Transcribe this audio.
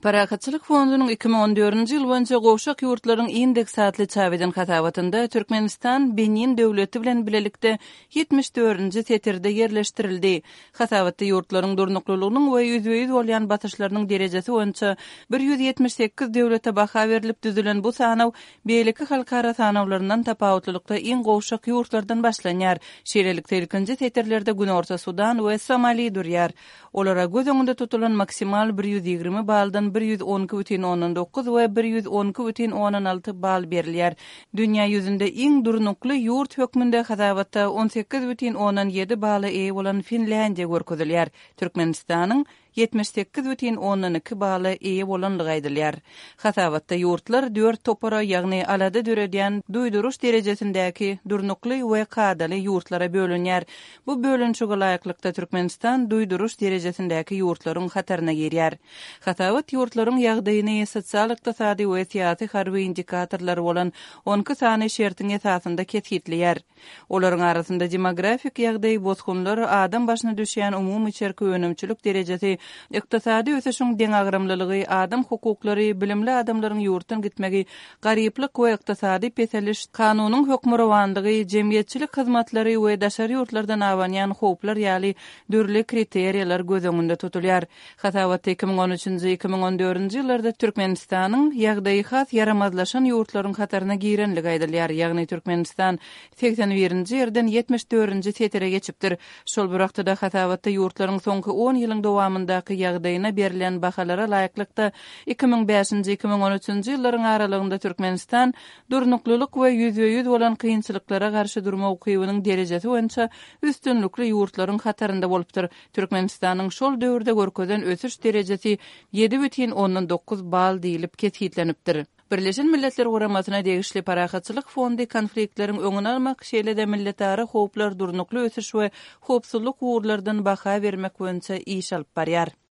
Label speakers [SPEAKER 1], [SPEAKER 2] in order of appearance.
[SPEAKER 1] Parakatçılık Fondunyň 2014-nji ýyl boýunça gowşak ýurtlaryň indeksatly çap eden hatabatynda Türkmenistan Benin döwleti bilen bilelikde 74-nji setirde yerleştirildi. Hatabatda ýurtlaryň durnuklulygynyň we ýüzbeýüz bolýan batyşlarynyň derejesi boýunça 178 döwlete baha berilip düzülen bu sanaw beýleki halkara sanawlaryndan tapawutlylykda iň gowşak ýurtlardan başlanýar. Şeýlelikde ilkinji setirlerde Günorta Sudan we Somali durýar. Olara göz öňünde tutulan maksimal 120 baldan 112,9 we 112,16 bal berilýär. Dünýä ýüzünde iň durnukly ýurt hökmünde hatabatda 18,17 bala eýe bolan Finlandiýa görkezilýär. Türkmenistanyň 78,12 bala eýe bolanlygy aýdylýar. Hatabatda ýurtlar 4 topara, ýagny alada döredýän duýduruş derejesindäki durnukly we kadaly ýurtlara bölünýär. Bu bölünçige laýyklykda Türkmenistan duýduruş derejesindäki ýurtlaryň hataryna girýär. Hatabat ýurtlaryň ýagdaýyny sosial, ykdysady we syýasy harby indikatorlary bolan 10 sany şertiň esasynda ketgitleýär. Olaryň arasynda demografik ýagdaý, bozgunlar, adam başyna düşýän umumy içerki önümçilik derejesi, ykdysady ösüşiň deň agrymlylygy, adam hukuklary, bilimli adamlaryň ýurtdan gitmegi, garyplyk we ykdysady peseliş, kanunyň hökmürawandygy, jemgyýetçilik hyzmatlary we daşary ýurtlardan awanýan howplar ýaly dürli kriteriýalar göz öňünde tutulýar. Hatabat 2013-2014-nji ýyllarda Türkmenistanyň ýagdaýy has yaramazlaşan ýurtlaryň hataryna girenligi aýdylýar. Ýagny Türkmenistan 81-nji ýerden 74-nji setire geçipdir. Şol bir wagtda hatabatda ýurtlaryň soňky 10 ýylyň dowamyndaky ýagdaýyna berilen bahalara laýyklykda 2005-2013-nji ýyllaryň aralygynda Türkmenistan durnuklulyk we ýüzbeýüz bolan kynçylyklara garşy durma ukybynyň derejesi boýunça üstünlikli ýurtlaryň hatarynda bolupdyr. Türkmenistanyň şol döwürde görkezen ösüş derejesi 7,19 bal diýilip ketgitlenipdir. Birleşen Milletler Guramasyna degişli Parakatçılık Fondy konfliktleriň öňüne almak, şeýle-de milletary howplar durnukly ösüş we howpsuzlyk uğurlardan baha bermek boýunça iş alyp barýar.